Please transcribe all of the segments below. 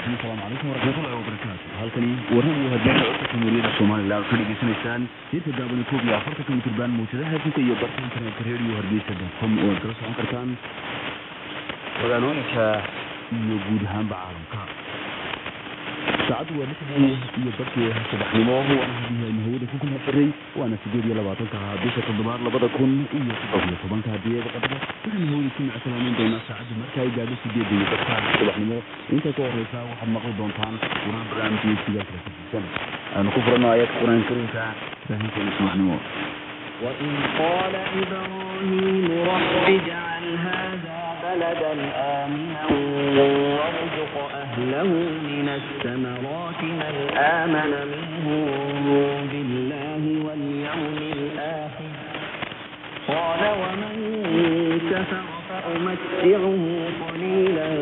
السلام عليكم ورحمة الله وبركاته. halkani wararka hadana codka Jamhuuriyadda Soomaaliland ka dhageysanaysaan inta gaaban Koobiya afarta mitirban muujadaha inta iyo barta internet radio hargeysa.com oo kala socon kartaan wadaanoonka iyo guud ahaan caalamka. saacadu waa lixdii iyo barkii subaxnimo waxaan hawada ku kala xiray waana 8:20 bisha toddobaad 2017 hadiyada qadar waxaan hawada ku macsalaameyn doonaa saacadu markay gaadho 8 iyo barka subaxnimo inta ka horeysa waxaad maqli doontaan quraan barnaamijkiisa kala aan ku furano ayat quraan kariimka fahamkeena subaxnimo. وإن قال إبراهيم رب اجعل هذا بلدا آمنا وارزق أهله من الثمرات من آمن منهم بالله واليوم الآخر قال ومن كفر فأمتعه قليلا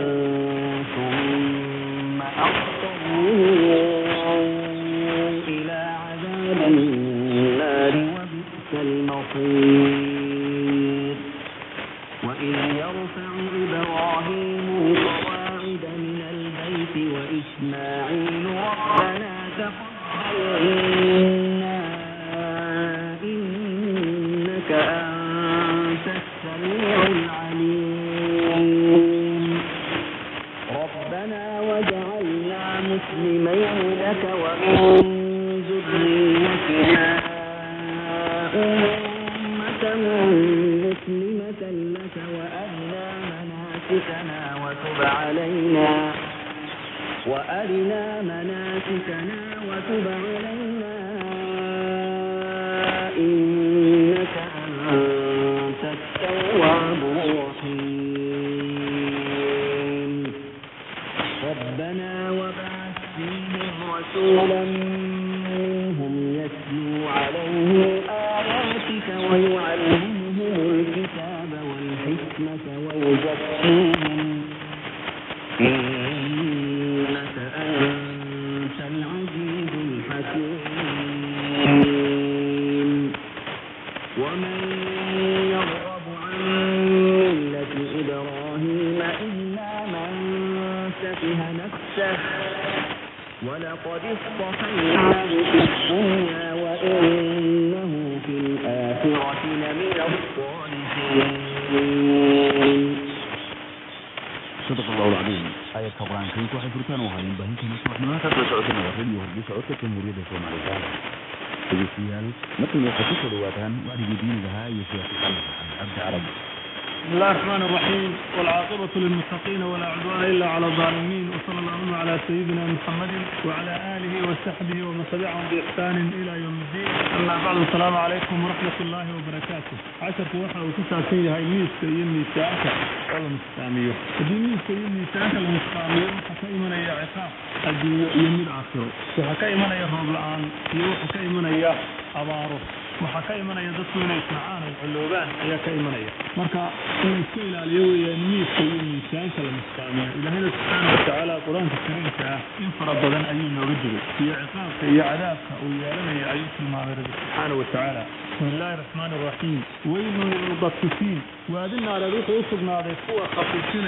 ثم أضطره إلى عذاب النار وبئس المصير. وإذ يرفع إبراهيم القواعد من البيت وإسماعيل ربنا تقبل منا إنك أنت السميع العليم ربنا واجعلنا مسلمين لك ومن ذريتنا أمة مسلمة لك وأرنا مناسكنا وتب علينا إنك أنت التواب الرحيم. ربنا وابعث فيهم رسولا منهم يتلو عليهم آياتك ويعلمهم الكتاب والحكمة ويزكيهم إنك أنت العزيز الحكيم. ومن يرغب عن ملة إبراهيم إلا من سفه نفسه ولقد اصطفيناه في الدنيا وإنه في الآخرة لمن الصالحين. صدق الله العظيم. آية القرآن الكريم waxay furtaan oo halin baahinta subaxnimada ka socodana radio hargeysa codka Jamhuuriyadda Soomaaliland. Dhegeystayaal markii waxaad ku soo dhawaataan wacyiga diiniga iyo siyaasadda Cabdi Arab. بسم الله الرحمن الرحيم والعاقبة للمتقين ولا عدوان إلا على الظالمين وصلى الله على سيدنا محمد وعلى آله وصحبه ومن تبعهم بإحسان إلى يوم الدين. أما بعد السلام عليكم ورحمة الله وبركاته. عشرة وحى وتسعة فيها ميسك يمي ساعة ولا مستعمية دي ميسك يمي ساعة المستعمية وحكي من أي عقاب الدي يمي العصر وحكي من أي رب الآن وحكي من أي أبارو وحكي من أي دكتور إسماعان العلوبان هي كي من أي مركا إنسان اليوم يميس يمي ساعة المستعمية إلى هنا سبحانه وتعالى القرآن الكريم إن فرض لنا أيون رجل في عقاب في عذاب ويا لنا يا أيها المعبد سبحانه وتعالى. بسم الله الرحمن الرحيم. ويل للمطففين وأذن على روح أصبنا على قوة خفيفين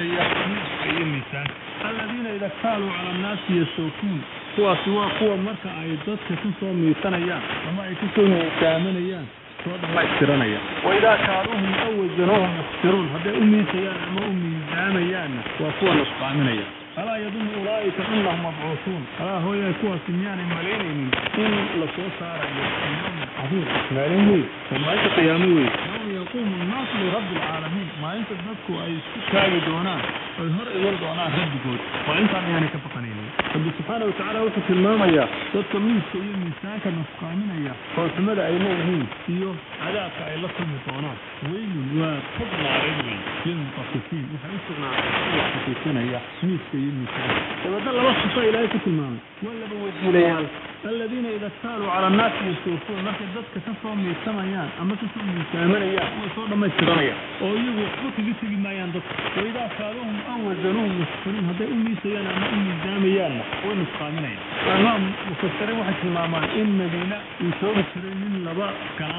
يمي ساعة الذين إذا كالوا على الناس يستوفون قوة سواء قوة مركا أيضا كتنصوا ميسانيان وما يكسوا ميسامنيان ما يكسرانيان وإذا كالوهم أول زنوهم يخسرون هذا أمي سيان أما أمي زاميان وقوة نصفامنيان. ألا يظن أولئك أنهم مبعوثون ألا هو يكون سميان مليين إن لصوصار يوم عظيم مليين وما يتقياموي يوم يقوم الناس لرب العالمين ما أنت تذكر أي شكاية دونان ويهر إول دونان رب جود وإنت يعني كفقنين رب سبحانه وتعالى وقت المامية تذكر من سيئ من ساكا نفقامين فوسمد أيمانهم إيوه علاك أي لكم دونان ويل وقضنا رجل للمطففين وحيثنا المطففين هي ميسك فبدل وصف إلهي كتلمان ولا بوجه الذين إذا اكتالوا على الناس يستوفون مركز ذاتك تفهم يستمعيان أما تفهم يستمعيان ويصور ما يستمعيان ويقول حكي بيسي ما يندق وإذا كالوهم أول زنوهم يستفرون هذا أمي سيانا أما أمي زاميان ونسقامين فالمام مفسرين واحد في المامان إن مدينة يسوي السرين من لباء كان لها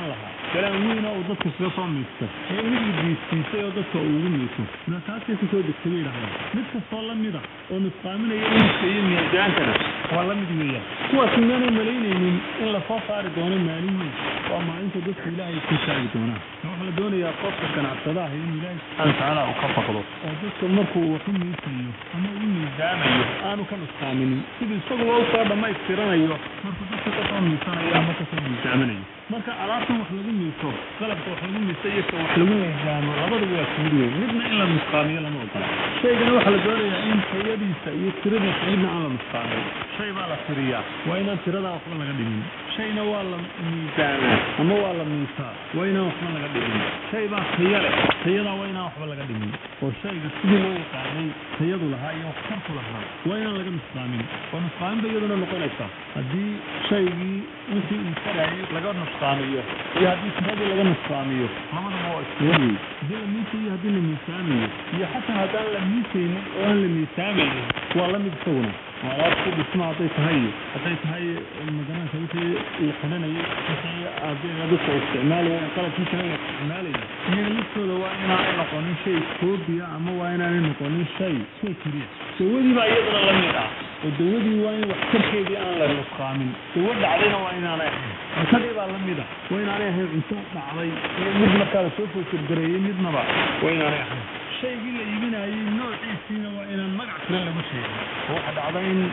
كلام وين أو ضدك سلطان ميسر ميد بيسيء ضدك أوه ميسر ما كاتي تسوي بالكبير هذا مثل صلى ميدا ونسقامنا يوم كيم يجان كذا والله مدوية هو سنان ملايين إلا فصار دون المالين وما أنت ضدك لا يكسر دونا نحن دون يا قصة كان عبدالله إلهي سبحانه وتعالى وكفى خلاص ضدك المركو وكم يسيء أما إني جامعي أنا كم اسقامني تبي الصبر وصار ما يكسرنا أيوه مركو ضدك كم يسنا يا ما تسوي جامعي marka alaabtan wax lagu miiso qalabka wax lagu miisaysto wax lagu miisaamo labada waa suudiyo midna in la misqaamiyo lama ogola shaygana waxa la doonayaa in tayadiisa iyo tiradiisa midna aan la misqaamin shay baa la tiriyaa waa inaan tirada waxba laga dhimin shayna waa la miisaanaa ama waa la miisaa waa inaan waxba laga dhimin shay baa tayo leh tayada waa inaan waxba laga dhimin oo shayga sidii loo yaqaanay tayadu lahaa iyo waxtarku lahaa waa inaan laga misqaamin waa misqaaminba iyaduna noqonaysa haddii shaygii wixii uu tarayay laga نسقاميه يا هذيك هذه اللي نسقاميه ما هو اسمه دي الميتي هذه اللي ميساميه يا حتى هذا اللي ميتي ولا ميساميه والله مدفونه ولا تقول اسمع عطيت هي المجنون سويتي الحنانيه هي هذا استعماله قالت مش هي استعماله هي لسه لو انا نقول شيء كوبيا اما وانا نقول شيء كبير سوودي بقى يقدر لميدا ودودي وين وحكركيدي aan la nusqaamin soo dhacdayna waa inaan ahayn kadib baa lamida waa inaan ahayn inta dhacday mid markaa soo fikirgareeyay midnaba waa inaan ahayn shaygii la iibinayay noociisina waa inaan magac kale lagu sheego waxa dhacday in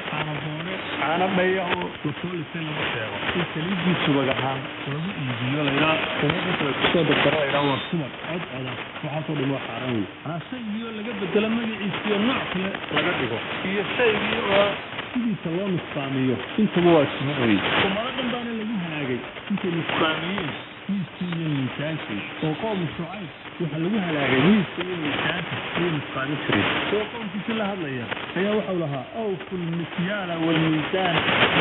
aan dhayaho soo lisay lagu sheego in saliidii subagahan lagu iibiyo layla soo dadkara ila waa subag cad waxa soo dhimo xaraan ana shaygii laga bedelo magaciisa nooc kale laga dhigo iyo shaygii oo sidiisa loo nusqaamiyo intaba waa isma oy kumaradan baana lagu halaagay intay nusqaamiyeen miiskii iyo miisaankii oo qowm shucayb waxa lagu halaagay miiskii iyo miisaanka iyo nusqaami jiray oo qowmkiisa la hadlaya ayaa waxa uu lahaa awfu lmikyaala walmiisaan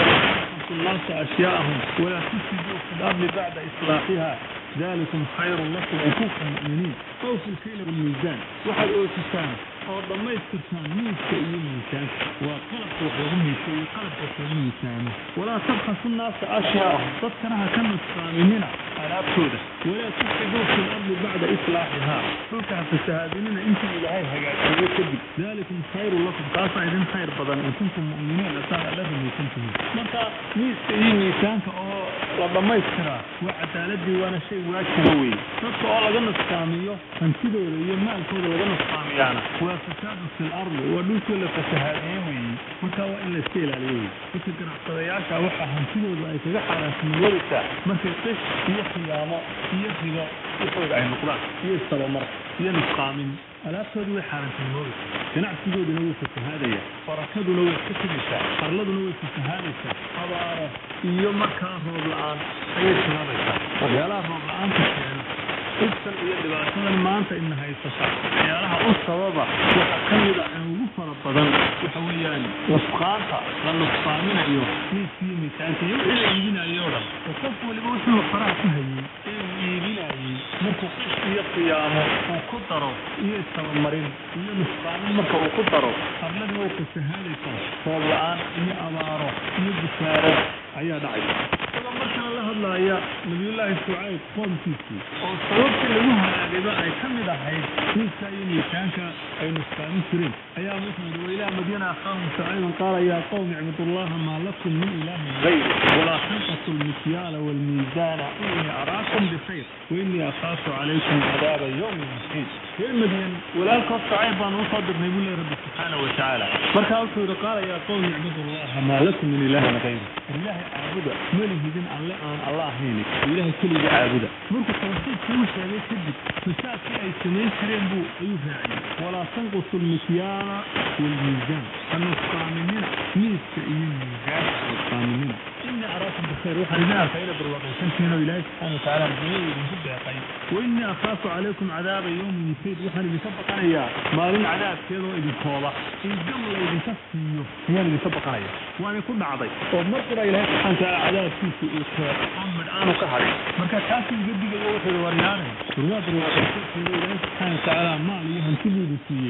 الناس أشياءهم ولا تفسدوا في الأرض بعد إصلاحها ذلكم خير لكم إن كنتم مؤمنين أوفوا الكيل والميزان واحد أوتسان أو ضمي استرسان ميزك أي ميزان وقلب وحيهم يسوي قلب وحيهم يسانه ولا تبخسوا الناس أشياءهم تذكرها كم الصامنين على أبسودة ولا تفسدوا في الأرض بعد إصلاحها فلكها في الشهادين أنتم إلى هاي هجاج ذلكم خير لكم خاصة إذن خير بدن إن كنتم مؤمنين أساء لكم يكنتم مرتا ميزك أي ميزانك أو لما يسكرها وعدالتي وانا شيء واجبوي dadka oo laga nusqaamiyo hantidooda iyo maalkooda laga nusqaamiyana waa fasaad fi al-ard wa dhulka la fasahaadiyay marka waa in la iska ilaaliyo dadka ganacsadayaasha waxa hantidooda ay kaga xaraasnimada markay qish iyo qiyaamo iyo ribo waxay ay noqdaan iyo sabamar iyo nusqaamin alaabtoodu way xaraasnimada ganacsigooduna way fasahaadaya farakaduna way fasahaadaysaa qarladuna way fasahaadaysaa abaaro iyo markaa roob la'aan ayay sababaysaa waxyaalaha roob la'aanta keena ibsan iyo dhibaatadan maanta in haysata waxyaalaha u sababa waxa ka mid ah ugu fara badan waxa weeyaan nusqaanta la nusqaaminayo miiskii miisaanka iyo wixii la iibinayo oo dhan qof waliba wuxuu faraha ku hayay ee iibinayay markuu iyo qiyaamo uu ku daro iyo sabamarin iyo nusqaamin marka uu ku daro qarladii way fasahaadaysaa roob la'aan iyo abaaro iyo bisaarad ayaa dhacay marka la hadlaaya nabiyullaahi shucayb qoomkiisii oo sababtii lagu halaagayba ay ka mid ahayd miiska iyo miisaanka ay nusqaamin jireen ayaa wuxuu yidhi wailaa madyana akhaahum shucayban qaala yaa qawmi icbudullaha maa lakum min ilaahin gayr walaa tanqasu lmikyaala waalmiisaana innii araakum bikhayr wainii akhaafu calaykum cadaaba yawmin muxiit reer madyan walaalkood shucayb baan usoo dirnay buu leeyahay rabbi subxaanahu watacaala markaa wuxuu yidhi qaala yaa qawmi icbudullaha maa lakum min ilaahin gayr ilaahay caabuda malihidin alle aan alla ahayn ilaahay keliya caabuda marka tawxiidku uu sheegay kadib fasaadkii ay samayn jireen buu ayuu raaciyay walaa tanqusu lmikyaala waalmiisaan hanusqaaminina miiska iyo miisaanka hanusqaaminina inii araakum bikhayr waxaan idin arkay inaad barwaaqaysantihiin oo ilaahay subxaana watacaala rajayay idinku deeqay wainii akhaafu calaykum cadaaba yawmin muxiit waxaan idinka baqanayaa maalin cadaabkeedoo idinkooda in gam laydinka siiyo ayaan idinka baqanaya waana ku dhacday oo mar qura ilaahay subxaana watacaala cadaabkiisa uu keeno oo midh aanu ka hadhin marka kaasuu iga digayo wuxuu waryaanay ilaahay subxaana watacaala maal iyo hanti buu siiyey